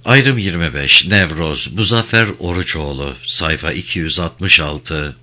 Ayrım 25 Nevroz Muzaffer Oruçoğlu sayfa 266.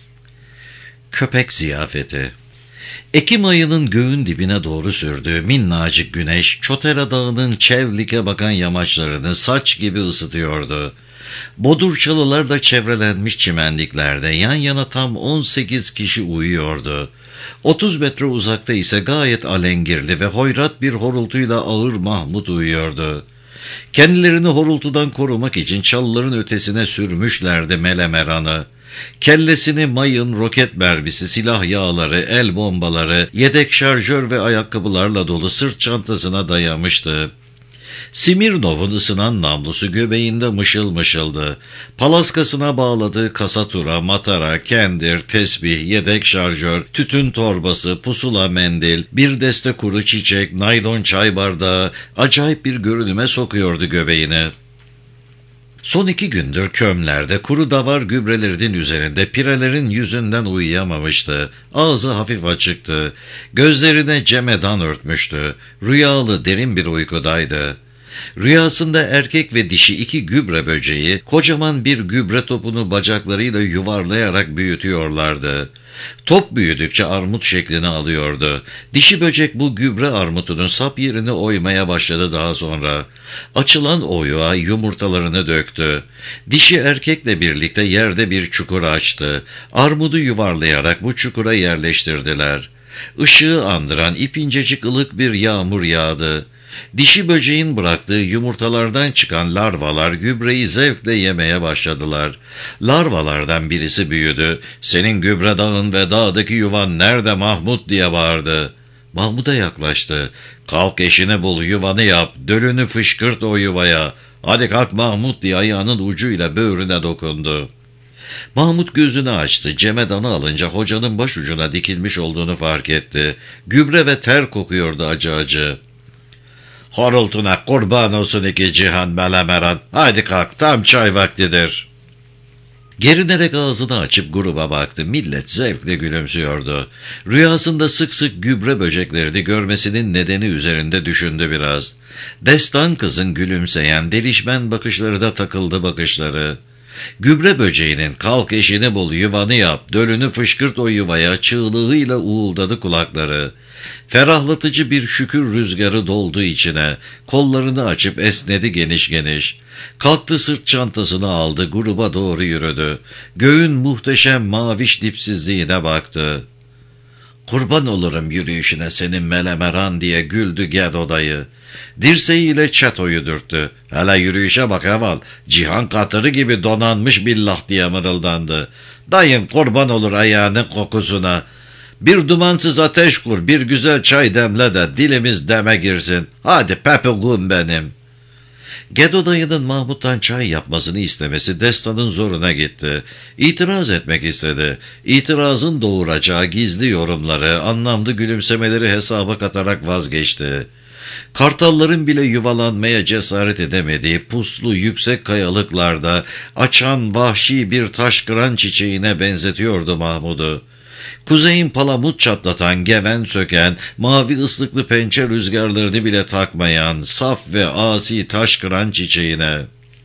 Köpek ziyafeti. Ekim ayının göğün dibine doğru sürdüğü minnacık güneş Çotera Dağı'nın Çevlik'e bakan yamaçlarını saç gibi ısıtıyordu. Bodurçalılar çevrelenmiş çimenliklerde yan yana tam 18 kişi uyuyordu. 30 metre uzakta ise gayet alengirli ve hoyrat bir horultuyla Ağır Mahmut uyuyordu. Kendilerini horultudan korumak için çalıların ötesine sürmüşlerdi melemeranı. Kellesini mayın, roket mermisi, silah yağları, el bombaları, yedek şarjör ve ayakkabılarla dolu sırt çantasına dayamıştı. Smirnov'un ısınan namlusu göbeğinde mışıl mışıldı. Palaskasına bağladığı kasatura, matara, kendir, tesbih, yedek şarjör, tütün torbası, pusula mendil, bir deste kuru çiçek, naylon çay bardağı acayip bir görünüme sokuyordu göbeğini. Son 2 gündür kömlerde kuru davar gübrelerinin üzerinde pirelerin yüzünden uyuyamamıştı. Ağzı hafif açıktı. Gözlerine cemedan örtmüştü. Rüyalı derin bir uykudaydı. Rüyasında erkek ve dişi 2 gübre böceği kocaman bir gübre topunu bacaklarıyla yuvarlayarak büyütüyorlardı. Top büyüdükçe armut şeklini alıyordu. Dişi böcek bu gübre armutunun sap yerini oymaya başladı daha sonra. Açılan oyuğa yumurtalarını döktü. Dişi erkekle birlikte yerde bir çukur açtı. Armudu yuvarlayarak bu çukura yerleştirdiler. Işığı andıran ipincecik ılık bir yağmur yağdı. Dişi böceğin bıraktığı yumurtalardan çıkan larvalar gübreyi zevkle yemeye başladılar. Larvalardan birisi büyüdü. "Senin gübre dağın ve dağdaki yuvan nerede Mahmut?" diye bağırdı. Mahmud'a yaklaştı. "Kalk eşini bul, yuvanı yap, dölünü fışkırt o yuvaya. Hadi kalk Mahmut" diye ayağının ucuyla böğrüne dokundu. Mahmut gözünü açtı. Cemedanı alınca hocanın başucuna dikilmiş olduğunu fark etti. Gübre ve ter kokuyordu acı acı. "Horultuna kurban olsun 2 cihan melemeran. Haydi kalk, tam çay vaktidir." Gerinerek ağzını açıp gruba baktı. Millet zevkle gülümsüyordu. Rüyasında sık sık gübre böceklerini görmesinin nedeni üzerinde düşündü biraz. Destan kızın gülümseyen, delişmen bakışları da takıldı bakışları. Gübre böceğinin "Kalk eşini bul, yuvanı yap, dölünü fışkırt o yuvaya" çığlığıyla uğuldadı kulakları. Ferahlatıcı bir şükür rüzgarı doldu içine. Kollarını açıp esnedi geniş geniş. Kalktı, sırt çantasını aldı, gruba doğru yürüdü. Göğün muhteşem maviş dipsizliğine baktı. "Kurban olurum yürüyüşüne senin melemeran" diye güldü Gedo dayı. Dirseğiyle çetoyu dürttü. "Hele yürüyüşe bak Eval, cihan katırı gibi donanmış billah" diye mırıldandı. "Dayın kurban olur ayağının kokusuna. Bir dumansız ateş kur, bir güzel çay demle de dilimiz deme girsin. Hadi pepeğum benim." Gedo dayının Mahmut'tan çay yapmasını istemesi Destan'ın zoruna gitti. İtiraz etmek istedi. İtirazın doğuracağı gizli yorumları, anlamlı gülümsemeleri hesaba katarak vazgeçti. Kartalların bile yuvalanmaya cesaret edemediği puslu yüksek kayalıklarda açan vahşi bir taşkıran çiçeğine benzetiyordu Mahmud'u. Kuzeyin palamut çatlatan, geven söken, mavi ıslıklı pençe rüzgarlarını bile takmayan, saf ve asi taşkıran çiçeğine.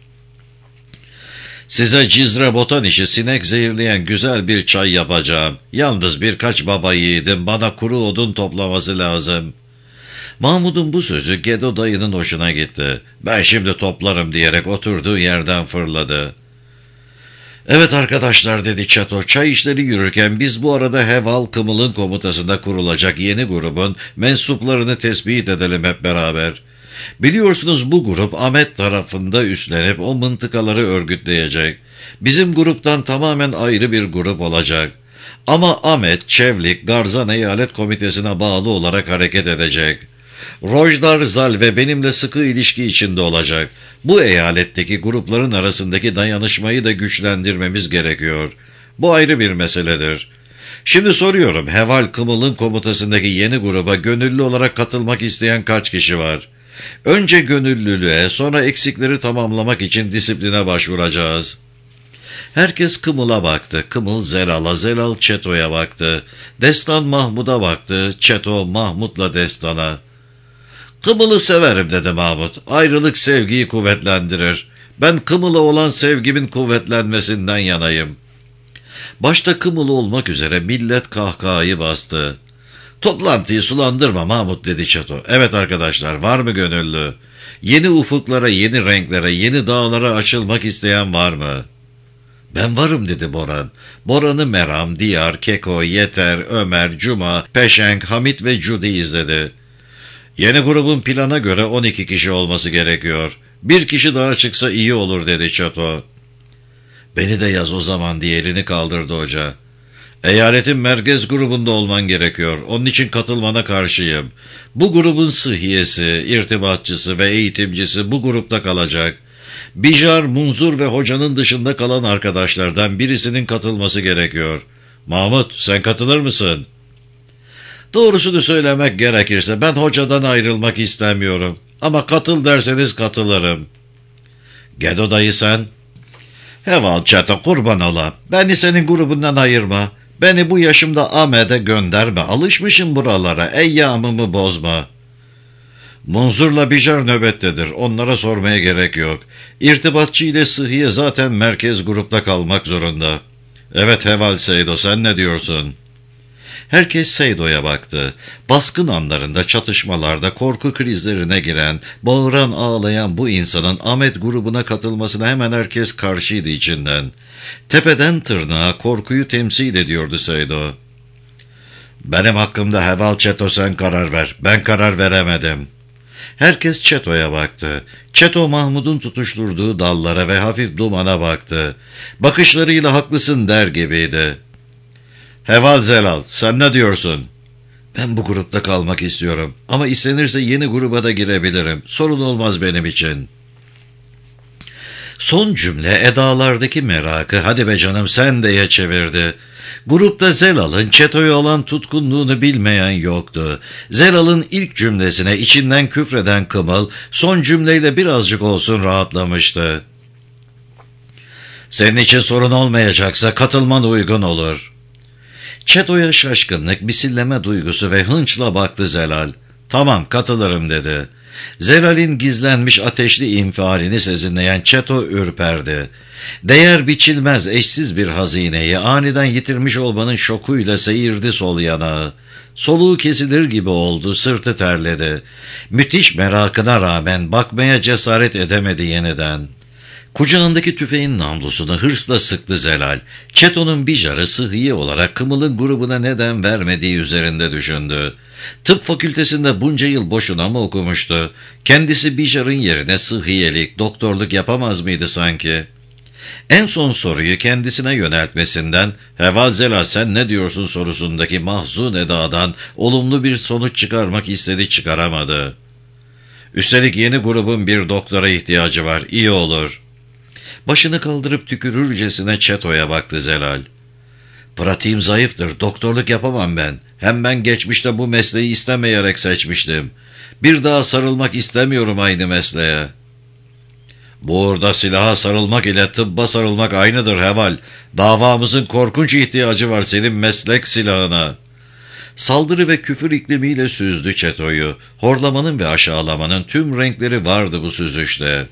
"Size Cizre botan işi sinek zehirleyen güzel bir çay yapacağım. Yalnız birkaç baba yiğidin bana kuru odun toplaması lazım." Mahmud'un bu sözü Gedo dayının hoşuna gitti. "Ben şimdi toplarım" diyerek oturduğu yerden fırladı. "Evet arkadaşlar" dedi Çeto, "çay işleri yürürken biz bu arada Heval Kımıl'ın komutasında kurulacak yeni grubun mensuplarını tespit edelim hep beraber. Biliyorsunuz bu grup Ahmet tarafında üstlenip o mıntıkaları örgütleyecek. Bizim gruptan tamamen ayrı bir grup olacak. Ama Ahmet, Çevlik, Garzan Eyalet Komitesi'ne bağlı olarak hareket edecek. Rojdar Zal ve benimle sıkı ilişki içinde olacak. Bu eyaletteki grupların arasındaki dayanışmayı da güçlendirmemiz gerekiyor. Bu ayrı bir meseledir. Şimdi soruyorum, Heval Kımıl'ın komutasındaki yeni gruba gönüllü olarak katılmak isteyen kaç kişi var? Önce gönüllülüğe, sonra eksikleri tamamlamak için disipline başvuracağız." Herkes Kımıl'a baktı. Kımıl Zelal'a, Zelal Çeto'ya baktı. Destan Mahmud'a baktı. Çeto Mahmud'la Destan'a. Kımıl'ı severim dedi Mahmut. Ayrılık sevgiyi kuvvetlendirir. Ben Kımıl'a olan sevgimin kuvvetlenmesinden yanayım. Başta Kımıl olmak üzere millet kahkahayı bastı. Toplantıyı sulandırma Mahmut dedi Çeto. Evet arkadaşlar, var mı gönüllü? Yeni ufuklara, yeni renklere, yeni dağlara açılmak isteyen var mı? Ben varım dedi Boran. Boran'ı Meram, Diyar, Keko, Yeter, Ömer, Cuma, Peşenk, Hamit ve Cudi izledi. Yeni grubun plana göre 12 kişi olması gerekiyor. Bir kişi daha çıksa iyi olur dedi Çeto. Beni de yaz o zaman diye elini kaldırdı hoca. Eyaletin merkez grubunda olman gerekiyor. Onun için katılmana karşıyım. Bu grubun sıhhiyesi, irtibatçısı ve eğitimcisi bu grupta kalacak. Bijar, Munzur ve hocanın dışında kalan arkadaşlardan birisinin katılması gerekiyor. Mahmut, sen katılır mısın? Doğrusunu söylemek gerekirse ben hocadan ayrılmak istemiyorum. Ama katıl derseniz katılırım. Gedo dayı sen? Heval Çeto kurban ola. Beni senin grubundan ayırma. Beni bu yaşımda Ahmet'e gönderme. Alışmışım buralara. Eyyamımı bozma. Munzur'la Bijar nöbettedir. Onlara sormaya gerek yok. İrtibatçı ile Sıhhiye zaten merkez grupta kalmak zorunda. Evet Heval Seydo, sen ne diyorsun? Herkes Seydo'ya baktı. Baskın anlarında, çatışmalarda, korku krizlerine giren, bağıran ağlayan bu insanın Ahmet grubuna katılmasına hemen herkes karşıydı içinden. Tepeden tırnağa korkuyu temsil ediyordu Seydo. Benim hakkımda Heval Çeto sen karar ver. Ben karar veremedim. Herkes Çeto'ya baktı. Çeto Mahmud'un tutuşturduğu dallara ve hafif dumana baktı. Bakışlarıyla haklısın der gibiydi. Heval Zelal, sen ne diyorsun? Ben bu grupta kalmak istiyorum. Ama istenirse yeni gruba da girebilirim. Sorun olmaz benim için. Son cümle edalardaki merakı hadi be canım sen de'ye çevirdi. Grupta Zelal'ın Çeto'ya olan tutkunluğunu bilmeyen yoktu. Zelal'ın ilk cümlesine içinden küfreden Kımıl son cümleyle birazcık olsun rahatlamıştı. Senin için sorun olmayacaksa katılman uygun olur. Çeto'ya şaşkınlık, misilleme duygusu ve hınçla baktı Zelal. Tamam katılırım dedi. Zelal'in gizlenmiş ateşli infialini sezinleyen Çeto ürperdi. Değer biçilmez eşsiz bir hazineyi aniden yitirmiş olmanın şokuyla seyirdi sol yanağı. Soluğu kesilir gibi oldu, sırtı terledi. Müthiş merakına rağmen bakmaya cesaret edemedi yeniden. Kucağındaki tüfeğin namlusunu hırsla sıktı Zelal. Çeto'nun Bijar'ı Sıhhiye olarak Kımıl'ın grubuna neden vermediği üzerinde düşündü. Tıp fakültesinde bunca yıl boşuna mı okumuştu? Kendisi Bijar'ın yerine sıhhiyelik, doktorluk yapamaz mıydı sanki? En son soruyu kendisine yöneltmesinden, Heval Zelal sen ne diyorsun sorusundaki mahzun edadan olumlu bir sonuç çıkarmak istedi, çıkaramadı. Üstelik yeni grubun bir doktora ihtiyacı var, iyi olur. Başını kaldırıp tükürürcesine Çeto'ya baktı Zelal. Pratiğim zayıftır, doktorluk yapamam ben. Hem ben geçmişte bu mesleği istemeyerek seçmiştim. Bir daha sarılmak istemiyorum aynı mesleğe. Burada silaha sarılmak ile tıbba sarılmak aynıdır Heval. Davamızın korkunç ihtiyacı var senin meslek silahına. Saldırı ve küfür iklimiyle süzdü Çeto'yu. Horlamanın ve aşağılamanın tüm renkleri vardı bu süzüşte.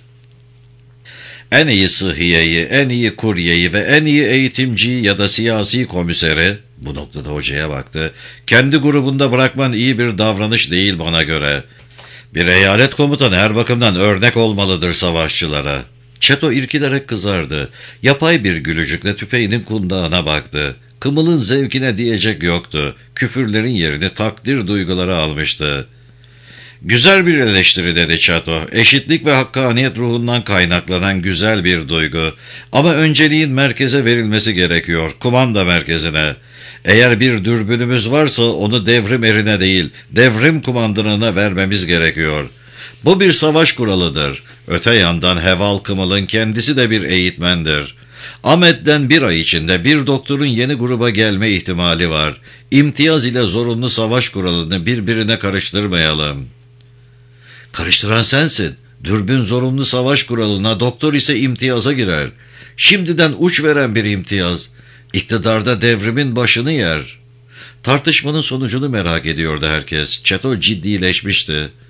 En iyi sıhhiyeyi, en iyi kuryeyi ve en iyi eğitimciyi ya da siyasi komiseri, bu noktada hocaya baktı, kendi grubunda bırakman iyi bir davranış değil bana göre. Bir eyalet komutanı her bakımdan örnek olmalıdır savaşçılara. Çeto irkilerek kızardı. Yapay bir gülücükle tüfeğinin kundağına baktı. Kımıl'ın zevkine diyecek yoktu. Küfürlerin yerini takdir duyguları almıştı. Güzel bir eleştiri dedi Çeto. Eşitlik ve hakkaniyet ruhundan kaynaklanan güzel bir duygu. Ama önceliğin merkeze verilmesi gerekiyor, kumanda merkezine. Eğer bir dürbünümüz varsa onu devrim erine değil, devrim kumandanına vermemiz gerekiyor. Bu bir savaş kuralıdır. Öte yandan Heval Kımıl'ın kendisi de bir eğitmendir. Ahmet'ten bir ay içinde bir doktorun yeni gruba gelme ihtimali var. İmtiyaz ile zorunlu savaş kuralını birbirine karıştırmayalım. Karıştıran sensin. Dürbün zorunlu savaş kuralına, doktor ise imtiyaza girer. Şimdiden uç veren bir imtiyaz. İktidarda devrimin başını yer. Tartışmanın sonucunu merak ediyordu herkes. Çeto ciddileşmişti.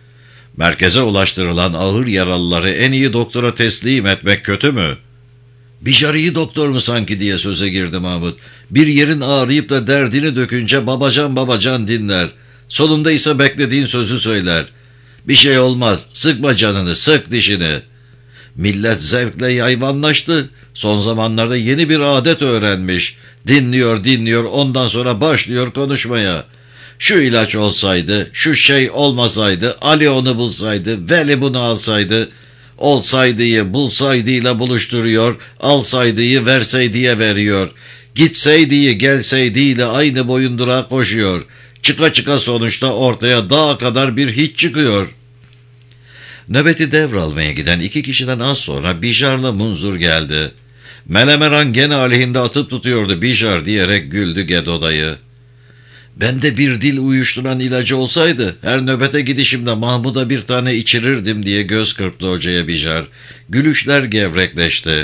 Merkeze ulaştırılan ağır yaralıları en iyi doktora teslim etmek kötü mü? Bijar iyi doktor mu sanki diye söze girdi Mahmut. Bir yerin ağrıyıp da derdini dökünce babacan babacan dinler. Sonunda ise beklediğin sözü söyler. Bir şey olmaz, sıkma canını, sık dişini. Millet zevkle yayvanlaştı. Son zamanlarda yeni bir adet öğrenmiş. Dinliyor, ondan sonra başlıyor konuşmaya. Şu ilaç olsaydı, şu şey olmasaydı, Ali onu bulsaydı, Veli bunu alsaydı, olsaydıyı bulsaydıyla buluşturuyor, alsaydıyı verseydiye veriyor, gitseydiyi gelseydiyle aynı boyundura koşuyor. Çıka çıka sonuçta ortaya dağa kadar bir hiç çıkıyor. Nöbeti devralmaya giden 2 kişiden az sonra Bijar'la Munzur geldi. Melemeran gene aleyhinde atıp tutuyordu Bijar diyerek güldü Gedo dayı. Bende bir dil uyuşturan ilacı olsaydı her nöbete gidişimde Mahmud'a bir tane içirirdim diye göz kırptı hocaya Bijar. Gülüşler gevrekleşti.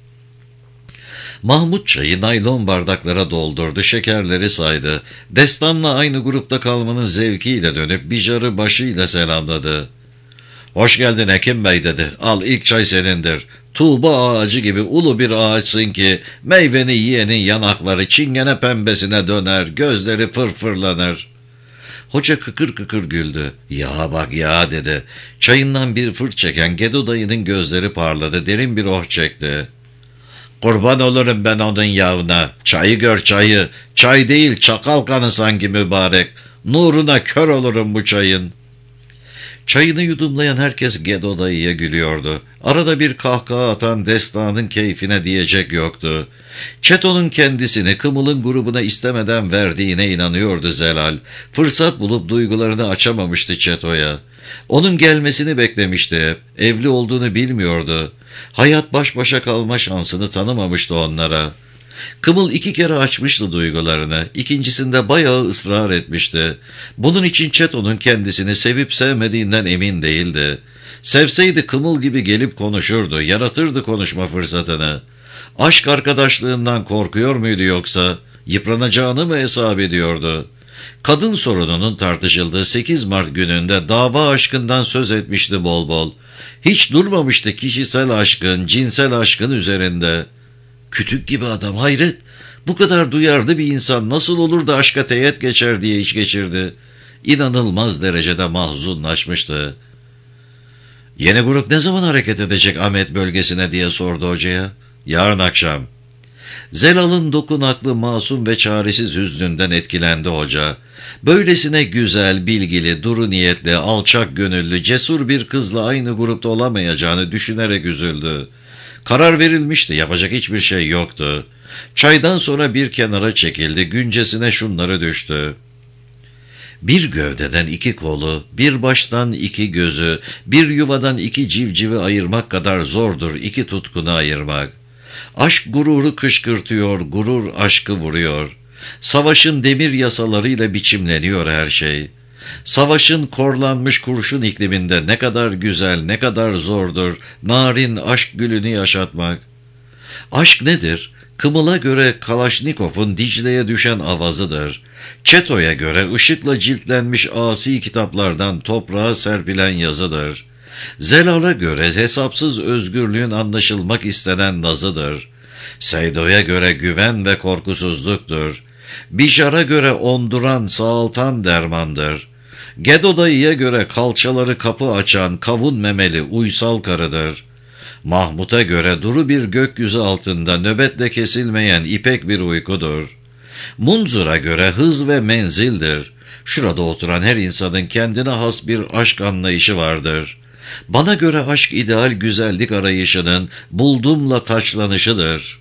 Mahmud çayı naylon bardaklara doldurdu, şekerleri saydı. Destan'la aynı grupta kalmanın zevkiyle dönüp Bijar'ı başıyla selamladı. Hoş geldin Hekim Bey dedi. Al ilk çay senindir. Tuğba ağacı gibi ulu bir ağaçsın ki meyveni yiyenin yanakları çingene pembesine döner, gözleri fırfırlanır. Hoca kıkır kıkır güldü. Ya bak ya dedi. Çayından bir fırt çeken Gedo dayının gözleri parladı, derin bir oh çekti. Kurban olurum ben onun yağına. Çayı gör çayı. Çay değil çakal kanı sanki mübarek. Nuruna kör olurum bu çayın. Çayını yudumlayan herkes Gedo dayıya gülüyordu. Arada bir kahkaha atan Destan'ın keyfine diyecek yoktu. Çeto'nun kendisini Kımıl'ın grubuna istemeden verdiğine inanıyordu Zelal. Fırsat bulup duygularını açamamıştı Çeto'ya. Onun gelmesini beklemişti hep. Evli olduğunu bilmiyordu. Hayat baş başa kalma şansını tanımamıştı onlara. Kımıl 2 kere açmıştı duygularını. İkincisinde bayağı ısrar etmişti. Bunun için Çeto'nun kendisini sevip sevmediğinden emin değildi. Sevseydi Kımıl gibi gelip konuşurdu, yaratırdı konuşma fırsatını. Aşk arkadaşlığından korkuyor muydu yoksa? Yıpranacağını mı hesap ediyordu? Kadın sorununun tartışıldığı 8 Mart gününde dava aşkından söz etmişti bol bol. Hiç durmamıştı kişisel aşkın, cinsel aşkın üzerinde. Kütük gibi adam, hayret. Bu kadar duyarlı bir insan nasıl olur da aşka teğet geçer diye iç geçirdi. İnanılmaz derecede mahzunlaşmıştı. Yeni grup ne zaman hareket edecek Ahmet bölgesine diye sordu hocaya. Yarın akşam. Zelal'ın dokunaklı, masum ve çaresiz hüznünden etkilendi hoca. Böylesine güzel, bilgili, duru niyetli, alçak gönüllü, cesur bir kızla aynı grupta olamayacağını düşünerek üzüldü. Karar verilmişti, yapacak hiçbir şey yoktu. Çaydan sonra bir kenara çekildi, güncesine şunları düştü. Bir gövdeden 2 kolu, bir baştan 2 gözü, bir yuvadan 2 civcivi ayırmak kadar zordur 2 tutkunu ayırmak. Aşk gururu kışkırtıyor, gurur aşkı vuruyor. Savaşın demir yasalarıyla biçimleniyor her şey. Savaşın korlanmış kurşun ikliminde ne kadar güzel, ne kadar zordur narin aşk gülünü yaşatmak. Aşk nedir? Kımıl'a göre Kalaşnikov'un Dicle'ye düşen avazıdır. Çeto'ya göre ışıkla ciltlenmiş asi kitaplardan toprağa serpilen yazıdır. Zelal'a göre hesapsız özgürlüğün anlaşılmak istenen nazıdır. Seydo'ya göre güven ve korkusuzluktur. Bijar'a göre onduran, sağaltan dermandır. Gedo dayıya göre kalçaları kapı açan, kavun memeli, uysal karıdır. Mahmut'a göre duru bir gökyüzü altında nöbetle kesilmeyen ipek bir uykudur. Munzur'a göre hız ve menzildir. Şurada oturan her insanın kendine has bir aşk anlayışı vardır. Bana göre aşk ideal güzellik arayışının buldumla taçlanışıdır.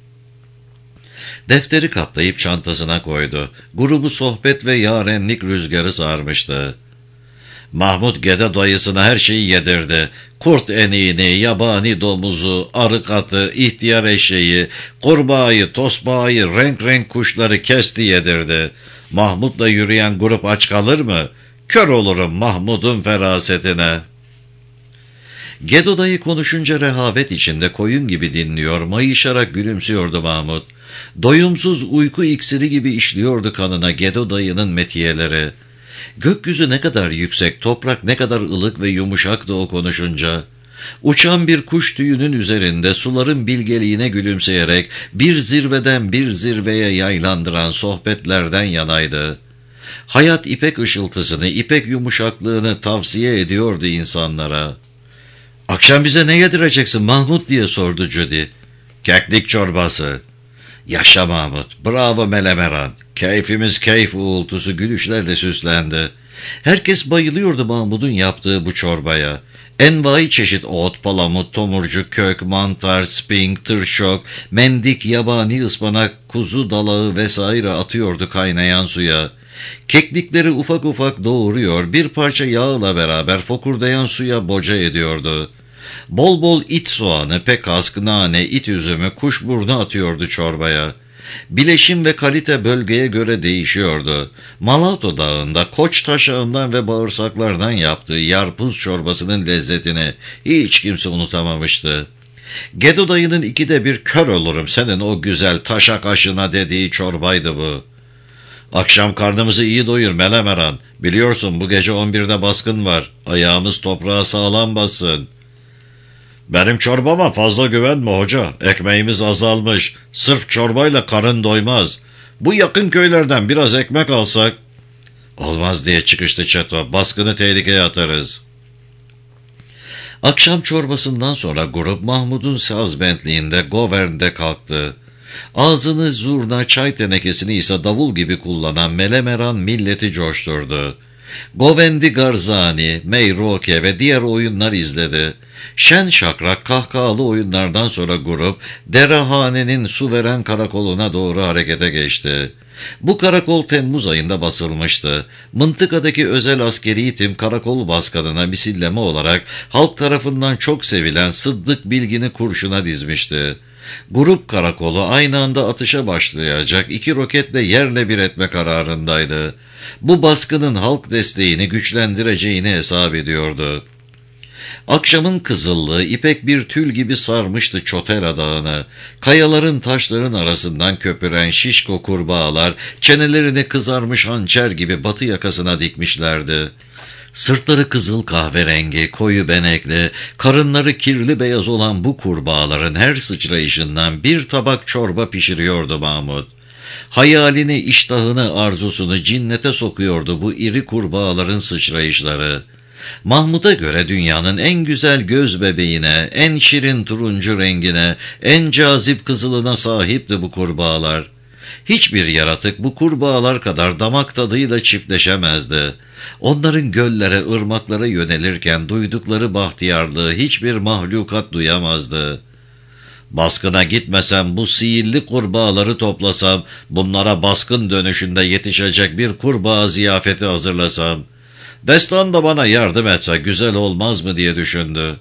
Defteri katlayıp çantasına koydu. Grubu sohbet ve yarenlik rüzgarı sarmıştı. Mahmut Gedo dayısına her şeyi yedirdi. Kurt eniğini, yabani domuzu, arık atı, ihtiyar eşeği, kurbağayı, tosbağayı, renk renk kuşları kesti yedirdi. Mahmut'la yürüyen grup aç kalır mı? Kör olurum Mahmud'un ferasetine. Gedo dayı konuşunca rehavet içinde koyun gibi dinliyor, mayışarak gülümsüyordu Mahmut. Doyumsuz uyku iksiri gibi işliyordu kanına Gedo dayının metiyeleri. Gökyüzü ne kadar yüksek, toprak ne kadar ılık ve yumuşaktı o konuşunca. Uçan bir kuş tüyünün üzerinde suların bilgeliğine gülümseyerek bir zirveden bir zirveye yaylandıran sohbetlerden yanaydı. Hayat ipek ışıltısını, ipek yumuşaklığını tavsiye ediyordu insanlara. "Akşam bize ne yedireceksin Mahmut?" diye sordu Judy. "Keklik çorbası." "Yaşa Mahmut, bravo Melemeran." Keyfimiz keyif uğultusu gülüşlerle süslendi. Herkes bayılıyordu Mahmut'un yaptığı bu çorbaya. Envai çeşit ot, palamut, tomurcuk, kök, mantar, spink, tırşok, mendik, yabani ıspanak, kuzu dalağı vesaire atıyordu kaynayan suya. Keklikleri ufak ufak doğuruyor, bir parça yağla beraber fokurdayan suya boca ediyordu. Bol bol it soğanı, pekask, nane, it üzümü, kuşburnu atıyordu çorbaya. Bileşim ve kalite bölgeye göre değişiyordu. Malato Dağı'nda Koç taşağından ve bağırsaklardan yaptığı yarpuz çorbasının lezzetini hiç kimse unutamamıştı. Gedo dayının 2'de 1 "kör olurum senin o güzel taşak aşına" dediği çorbaydı bu. "Akşam karnımızı iyi doyur Melemeran. Biliyorsun bu gece 11'de baskın var. Ayağımız toprağa sağlam bassın." "Benim çorbama fazla güvenme hoca. Ekmeğimiz azalmış. Sırf çorbayla karın doymaz. Bu yakın köylerden biraz ekmek alsak." "Olmaz" diye çıkıştı Çeto. "Baskını tehlikeye atarız." Akşam çorbasından sonra grup Mahmud'un saz bentliğinde Govern'de kalktı. Ağzını zurna, çay tenekesini ise davul gibi kullanan Melemeran milleti coşturdu. Govendi Garzani, Meyroke ve diğer oyunlar izledi. Şen şakrak kahkahalı oyunlardan sonra grup Derehane'nin su veren karakoluna doğru harekete geçti. Bu karakol Temmuz ayında basılmıştı. Mıntıkadaki özel askeri tim karakol başkanına misilleme olarak halk tarafından çok sevilen Sıddık Bilgin'i kurşuna dizmişti. Grup karakolu aynı anda atışa başlayacak 2 roketle yerle bir etme kararındaydı. Bu baskının halk desteğini güçlendireceğini hesap ediyordu. Akşamın kızıllığı ipek bir tül gibi sarmıştı Çotera Dağı'nı. Kayaların taşların arasından köpüren şişko kurbağalar çenelerini kızarmış hançer gibi batı yakasına dikmişlerdi. Sırtları kızıl kahverengi, koyu benekli, karınları kirli beyaz olan bu kurbağaların her sıçrayışından bir tabak çorba pişiriyordu Mahmut. Hayalini, iştahını, arzusunu cinnete sokuyordu bu iri kurbağaların sıçrayışları. Mahmut'a göre dünyanın en güzel göz bebeğine, en şirin turuncu rengine, en cazip kızılına sahipti bu kurbağalar. Hiçbir yaratık bu kurbağalar kadar damak tadıyla çiftleşemezdi. Onların göllere, ırmaklara yönelirken duydukları bahtiyarlığı hiçbir mahlukat duyamazdı. "Baskına gitmesem, bu sihirli kurbağaları toplasam, bunlara baskın dönüşünde yetişecek bir kurbağa ziyafeti hazırlasam, destan da bana yardım etse güzel olmaz mı?" diye düşündü.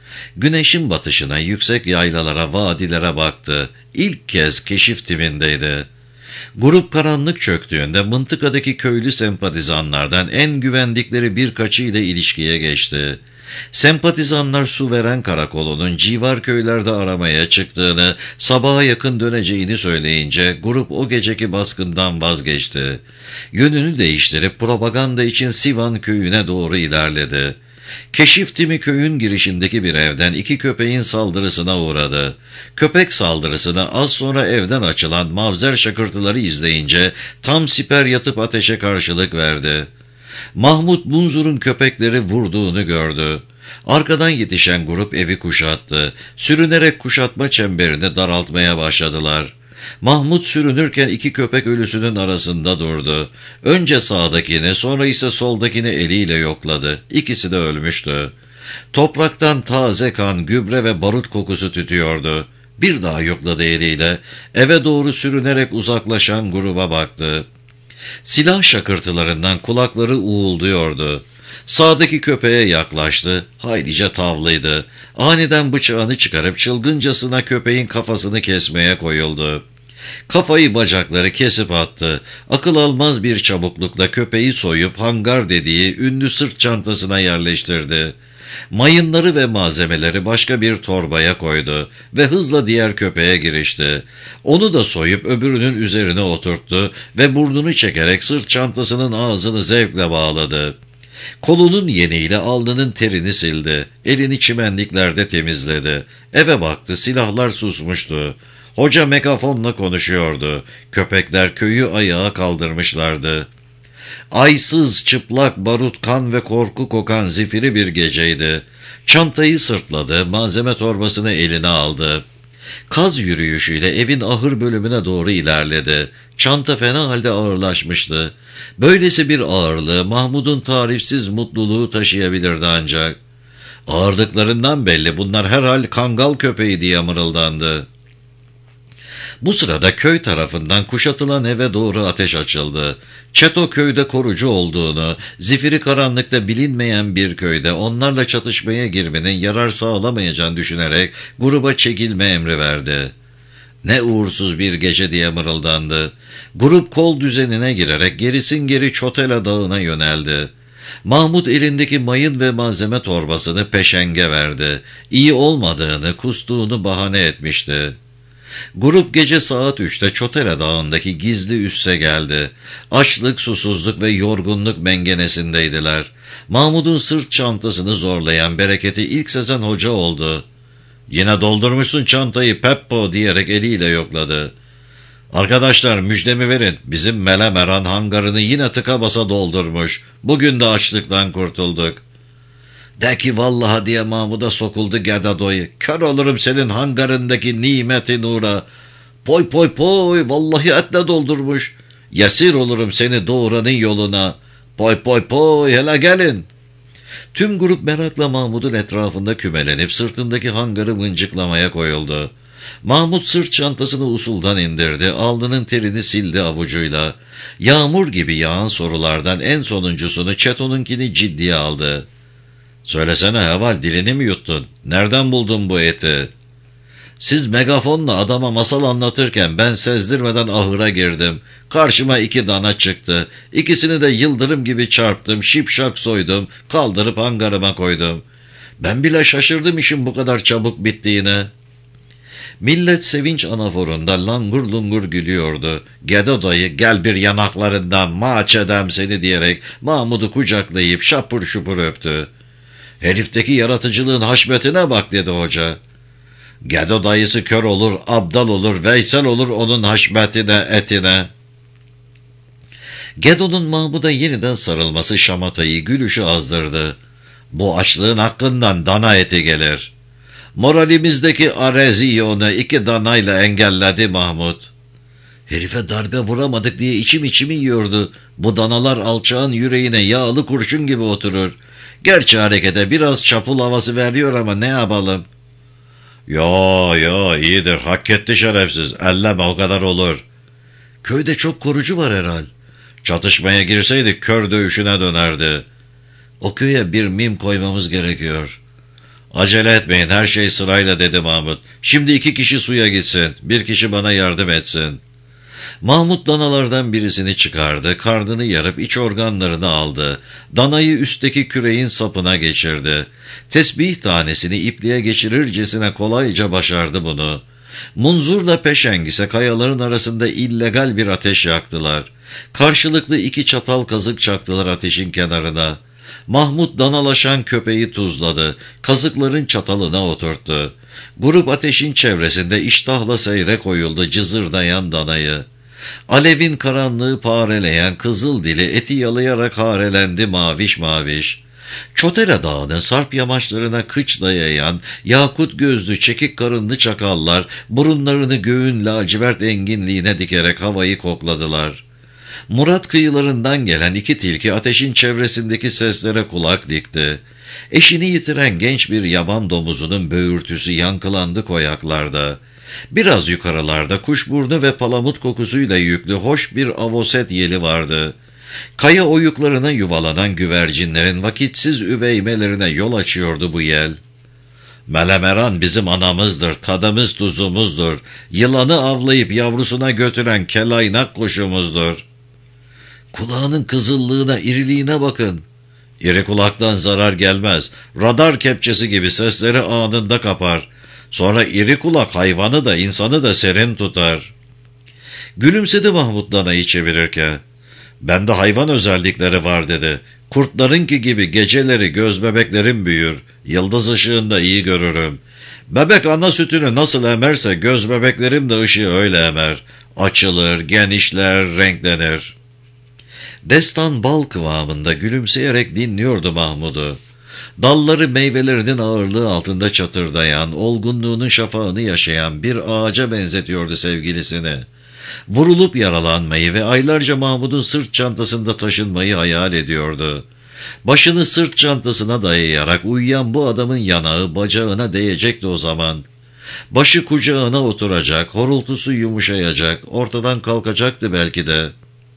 Güneşin batışına, yüksek yaylalara, vadilere baktı. İlk kez keşif timindeydi. Grup karanlık çöktüğünde mıntıkadaki köylü sempatizanlardan en güvendikleri birkaçı ile ilişkiye geçti. Sempatizanlar su veren karakolunun civar köylerde aramaya çıktığını, sabaha yakın döneceğini söyleyince grup o geceki baskından vazgeçti. Yönünü değiştirip propaganda için Sivan köyüne doğru ilerledi. Keşif timi köyün girişindeki bir evden 2 köpeğin saldırısına uğradı. Köpek saldırısını az sonra evden açılan mavzer şakırtıları izleyince tam siper yatıp ateşe karşılık verdi. Mahmut Munzur'un köpekleri vurduğunu gördü. Arkadan yetişen grup evi kuşattı. Sürünerek kuşatma çemberini daraltmaya başladılar. Mahmut sürünürken 2 köpek ölüsünün arasında durdu. Önce sağdakini, sonra ise soldakini eliyle yokladı. İkisi de ölmüştü. Topraktan taze kan, gübre ve barut kokusu tütüyordu. Bir daha yokladı eliyle. Eve doğru sürünerek uzaklaşan gruba baktı. Silah şakırtılarından kulakları uğulduyordu. Sağdaki köpeğe yaklaştı. Haylice tavlıydı. Aniden bıçağını çıkarıp çılgıncasına köpeğin kafasını kesmeye koyuldu. Kafayı bacakları kesip attı. Akıl almaz bir çabuklukla köpeği soyup hangar dediği ünlü sırt çantasına yerleştirdi. Mayınları ve malzemeleri başka bir torbaya koydu ve hızla diğer köpeğe girişti. Onu da soyup öbürünün üzerine oturttu ve burnunu çekerek sırt çantasının ağzını zevkle bağladı. Kolunun yeniyle alnının terini sildi. Elini çimenliklerde temizledi. Eve baktı, silahlar susmuştu. Hoca megafonla konuşuyordu. Köpekler köyü ayağa kaldırmışlardı. Aysız, çıplak, barut, kan ve korku kokan zifiri bir geceydi. Çantayı sırtladı, malzeme torbasını eline aldı. Kaz yürüyüşüyle evin ahır bölümüne doğru ilerledi. Çanta fena halde ağırlaşmıştı. Böylesi bir ağırlığı Mahmud'un tarifsiz mutluluğu taşıyabilirdi ancak. Ağırlıklarından belli, bunlar herhal kangal köpeği diye mırıldandı. Bu sırada köy tarafından kuşatılan eve doğru ateş açıldı. Çeto köyde korucu olduğunu, zifiri karanlıkta bilinmeyen bir köyde onlarla çatışmaya girmenin yarar sağlamayacağını düşünerek gruba çekilme emri verdi. Ne uğursuz bir gece diye mırıldandı. Grup kol düzenine girerek gerisin geri Çotela Dağı'na yöneldi. Mahmud elindeki mayın ve malzeme torbasını peşenge verdi. İyi olmadığını, kustuğunu bahane etmişti. Grup gece saat 3'te Çotela Dağı'ndaki gizli üsse geldi. Açlık, susuzluk ve yorgunluk mengenesindeydiler. Mahmud'un sırt çantasını zorlayan bereketi ilk sezen hoca oldu. "Yine doldurmuşsun çantayı Peppo" diyerek eliyle yokladı. "Arkadaşlar müjdemi verin, bizim Melemeran hangarını yine tıka basa doldurmuş. Bugün de açlıktan kurtulduk." "De ki vallaha" diye Mahmud'a sokuldu Gedado'yu. "Kör olurum senin hangarındaki nimeti nura. Poy poy poy, vallahi etle doldurmuş. Yesir olurum seni doğuranın yoluna. Poy poy poy, hele gelin." Tüm grup merakla Mahmud'un etrafında kümelenip sırtındaki hangarı mıncıklamaya koyuldu. Mahmud sırt çantasını usuldan indirdi, alnının terini sildi avucuyla. Yağmur gibi yağan sorulardan en sonuncusunu, Çeto'nunkini ciddiye aldı. "Söylesene Heval, dilini mi yuttun? Nereden buldun bu eti?" "Siz megafonla adama masal anlatırken ben sezdirmeden ahıra girdim. Karşıma 2 dana çıktı. İkisini de yıldırım gibi çarptım, şipşak soydum, kaldırıp hangarıma koydum. Ben bile şaşırdım işin bu kadar çabuk bittiğine." Millet sevinç anaforunda langur lungur gülüyordu. Gedo dayı "Gel bir yanaklarından, maç edem seni" diyerek Mahmud'u kucaklayıp şapur şupur öptü. "Herifteki yaratıcılığın haşmetine bak" dedi hoca. "Gedo dayısı kör olur, abdal olur, Veysel olur onun haşmetine, etine." Gedo'nun Mahmud'a yeniden sarılması şamatayı, gülüşü azdırdı. "Bu açlığın hakkından dana eti gelir." "Moralimizdeki arezyonu 2 danayla engelledi Mahmud." "Herife darbe vuramadık diye içimi yiyordu. Bu danalar alçağın yüreğine yağlı kurşun gibi oturur. Gerçi harekete biraz çapul havası veriyor ama ne yapalım?" Yo iyidir, hak etti şerefsiz, elleme, o kadar olur." "Köyde çok korucu var herhal." "Çatışmaya girseydik kör dövüşüne dönerdi." "O köye bir mim koymamız gerekiyor." "Acele etmeyin, her şey sırayla" dedi Mahmud. "Şimdi 2 kişi suya gitsin, 1 kişi bana yardım etsin." Mahmud danalardan birisini çıkardı, karnını yarıp iç organlarını aldı. Danayı üstteki küreğin sapına geçirdi. Tesbih tanesini ipliğe geçirircesine kolayca başardı bunu. Munzurla peşeng ise kayaların arasında illegal bir ateş yaktılar. Karşılıklı 2 çatal kazık çaktılar ateşin kenarına. Mahmud danalaşan köpeği tuzladı, kazıkların çatalına oturttu. Grup ateşin çevresinde iştahla seyre koyuldu cızırdayan danayı. Alevin karanlığı pareleyen kızıl dili eti yalayarak harelendi maviş maviş. Çotela Dağı'nın sarp yamaçlarına kıç dayayan yakut gözlü çekik karınlı çakallar burunlarını göğün lacivert enginliğine dikerek havayı kokladılar. Murat kıyılarından gelen 2 tilki ateşin çevresindeki seslere kulak dikti. Eşini yitiren genç bir yaban domuzunun böğürtüsü yankılandı koyaklarda. Biraz yukarılarda kuşburnu ve palamut kokusuyla yüklü hoş bir avoset yeli vardı. Kaya oyuklarına yuvalanan güvercinlerin vakitsiz üveymelerine yol açıyordu bu yel. "Melemeran bizim anamızdır, tadımız tuzumuzdur. Yılanı avlayıp yavrusuna götüren kelaynak kuşumuzdur." "Kulağının kızıllığına, iriliğine bakın." İri kulaktan zarar gelmez. Radar kepçesi gibi sesleri anında kapar. Sonra iri kulak hayvanı da insanı da serin tutar. Gülümsedi Mahmut danayı çevirirken. Bende hayvan özellikleri var dedi. Kurtlarınki gibi geceleri göz bebeklerim büyür. Yıldız ışığında iyi görürüm. Bebek ana sütünü nasıl emerse göz bebeklerim de ışığı öyle emer. Açılır, genişler, renklenir. Destan bal kıvamında gülümseyerek dinliyordu Mahmud'u. Dalları meyvelerinin ağırlığı altında çatırdayan, olgunluğunun şafağını yaşayan bir ağaca benzetiyordu sevgilisini. Vurulup yaralanmayı ve aylarca Mahmud'un sırt çantasında taşınmayı hayal ediyordu. Başını sırt çantasına dayayarak uyuyan bu adamın yanağı bacağına değecekti o zaman. Başı kucağına oturacak, horultusu yumuşayacak, ortadan kalkacaktı belki de.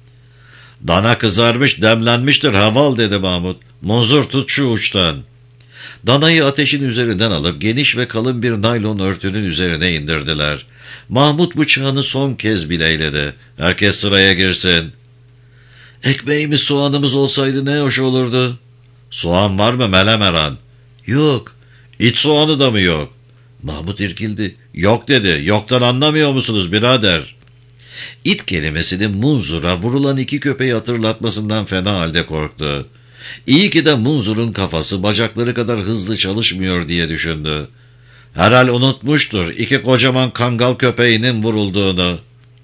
Dana kızarmış, demlenmiştir Haval dedi Mahmud. Munzur tut şu uçtan. Danayı ateşin üzerinden alıp geniş ve kalın bir naylon örtünün üzerine indirdiler. Mahmud bıçağını son kez bileyledi. Herkes sıraya girsin. Ekmeğimiz soğanımız olsaydı ne hoş olurdu. Soğan var mı Melemeran? Yok. İç soğanı da mı yok? Mahmud irkildi. Yok dedi. Yoktan anlamıyor musunuz birader? İt kelimesinin Munzur'a vurulan iki köpeği hatırlatmasından fena halde korktu. İyi ki de Munzur'un kafası bacakları kadar hızlı çalışmıyor diye düşündü. Herhal unutmuştur iki kocaman kangal köpeğinin vurulduğunu.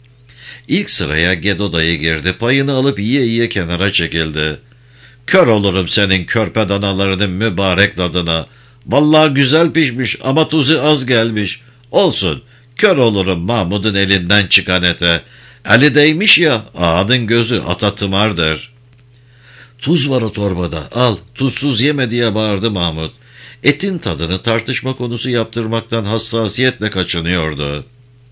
İlk sıraya Gedo dayı girdi. Payını alıp yiye yiye kenara çekildi. Kör olurum senin körpe danalarının mübarek tadına. Vallahi güzel pişmiş ama tuzu az gelmiş. Olsun, kör olurum Mahmud'un elinden çıkan ete. Eli değmiş ya, ağanın gözü ata tımardır. Tuz var o torbada, al, tuzsuz yeme diye bağırdı Mahmud. Etin tadını tartışma konusu yaptırmaktan hassasiyetle kaçınıyordu.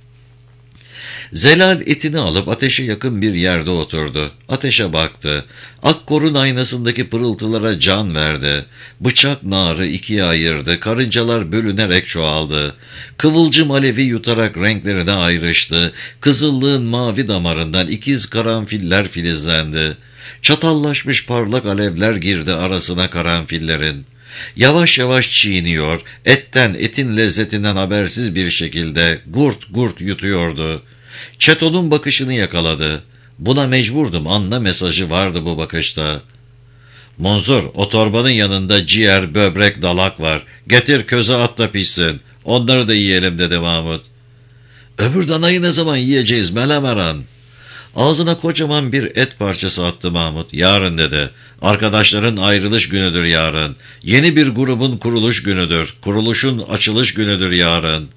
Zelal etini alıp ateşe yakın bir yerde oturdu. Ateşe baktı. Akkor'un aynasındaki pırıltılara can verdi. Bıçak narı ikiye ayırdı. Karıncalar bölünerek çoğaldı. Kıvılcım alevi yutarak renklerine ayrıştı. Kızıllığın mavi damarından ikiz karanfiller filizlendi. Çatallaşmış parlak alevler girdi arasına karanfillerin. Yavaş yavaş çiğniyor, etin lezzetinden habersiz bir şekilde gurt gurt yutuyordu. Çeto'nun bakışını yakaladı. Buna mecburdum, anla mesajı vardı bu bakışta. Munzur, o torbanın yanında ciğer, böbrek, dalak var. Getir köze at da pişsin. Onları da yiyelim dedi Mahmud. Öbür danayı ne zaman yiyeceğiz Melemeran? Ağzına kocaman bir et parçası attı Mahmud. Yarın dedi. Arkadaşların ayrılış günüdür yarın. Yeni bir grubun kuruluş günüdür. Kuruluşun açılış günüdür yarın.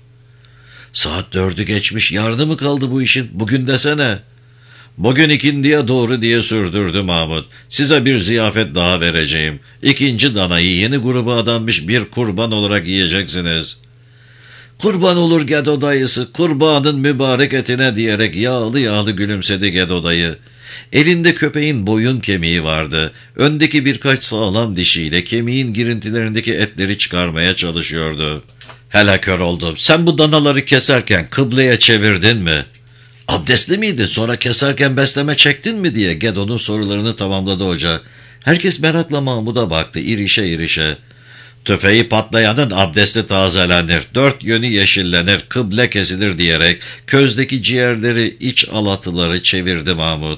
Saat 4'ü geçmiş. Yarını mı kaldı bu işin? Bugün desene. Bugün ikindiye doğru diye sürdürdü Mahmud. Size bir ziyafet daha vereceğim. İkinci danayı yeni gruba adanmış bir kurban olarak yiyeceksiniz. Kurban olur Gedo dayısı, kurbanın mübarek etine diyerek yağlı yağlı gülümsedi Gedo dayı. Elinde köpeğin boyun kemiği vardı. Öndeki birkaç sağlam dişiyle kemiğin girintilerindeki etleri çıkarmaya çalışıyordu. Hele kör oldum. Sen bu danaları keserken kıbleye çevirdin mi? Abdestli miydi? Sonra keserken besleme çektin mi diye Gedo'nun sorularını tamamladı hoca. Herkes merakla Mahmud'a baktı, irişe irişe. Tüfeği patlayanın abdesti tazelenir, dört yönü yeşillenir, kıble kesilir diyerek közdeki ciğerleri, iç alatıları çevirdi Mahmud.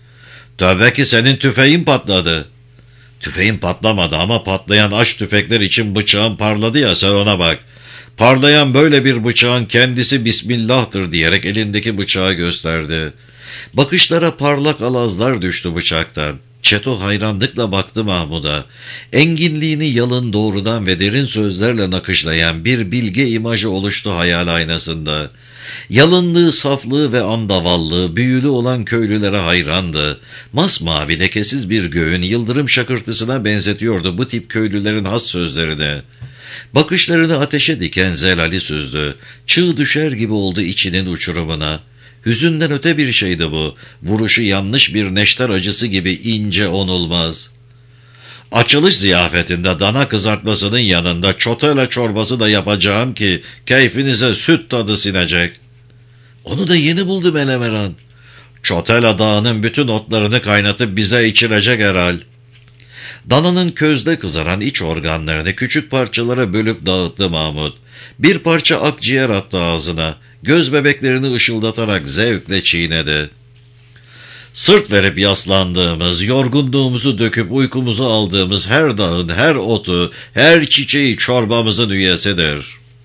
Tövbe ki senin tüfeğin patladı. Tüfeğin patlamadı ama patlayan aç tüfekler için bıçağın parladı ya, sen ona bak. Parlayan böyle bir bıçağın kendisi Bismillah'tır diyerek elindeki bıçağı gösterdi. Bakışlara parlak alazlar düştü bıçaktan. Çeto hayranlıkla baktı Mahmud'a. Enginliğini yalın, doğrudan ve derin sözlerle nakışlayan bir bilge imajı oluştu hayal aynasında. Yalınlığı, saflığı ve andavallığı büyülü olan köylülere hayrandı. Masmavi lekesiz bir göğün yıldırım şakırtısına benzetiyordu bu tip köylülerin has sözlerini. Bakışlarını ateşe diken Zelal'i süzdü. Çığ düşer gibi oldu içinin uçurumuna. Hüzünden öte bir şeydi bu. Vuruşu yanlış bir neşter acısı gibi ince onulmaz. Açılış ziyafetinde dana kızartmasının yanında çotela çorbası da yapacağım ki keyfinize süt tadı sinecek. Onu da yeni buldu Melemeran. Çotela dağının bütün otlarını kaynatıp bize içirecek herhal. Dananın közde kızaran iç organlarını küçük parçalara bölüp dağıttı Mahmud. Bir parça akciğer attı ağzına. Göz bebeklerini ışıldatarak zevkle çiğnedi. Sırt verip yaslandığımız, yorgunluğumuzu döküp uykumuzu aldığımız her dağın, her otu, her çiçeği çorbamızın üyesidir.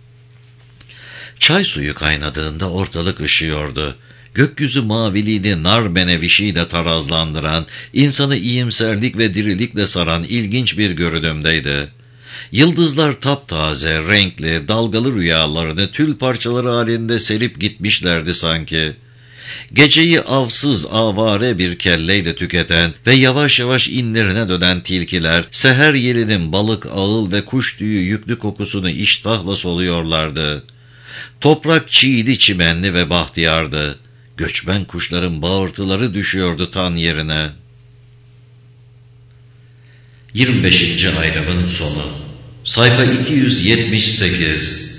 Çay suyu kaynadığında ortalık ışıyordu. Gökyüzü maviliğini nar benevişiyle tarazlandıran, insanı iyimserlik ve dirilikle saran ilginç bir görünümdeydi. Yıldızlar taptaze, renkli, dalgalı rüyalarını tül parçaları halinde serip gitmişlerdi sanki. Geceyi avsız, avare bir kelleyle tüketen ve yavaş yavaş inlerine dönen tilkiler, seher yelinin balık, ağıl ve kuş tüyü yüklü kokusunu iştahla soluyorlardı. Toprak çiğdi, çimenli ve bahtiyardı. Göçmen kuşların bağırtıları düşüyordu tan yerine. 25. ayrımın sonu. Sayfa 278.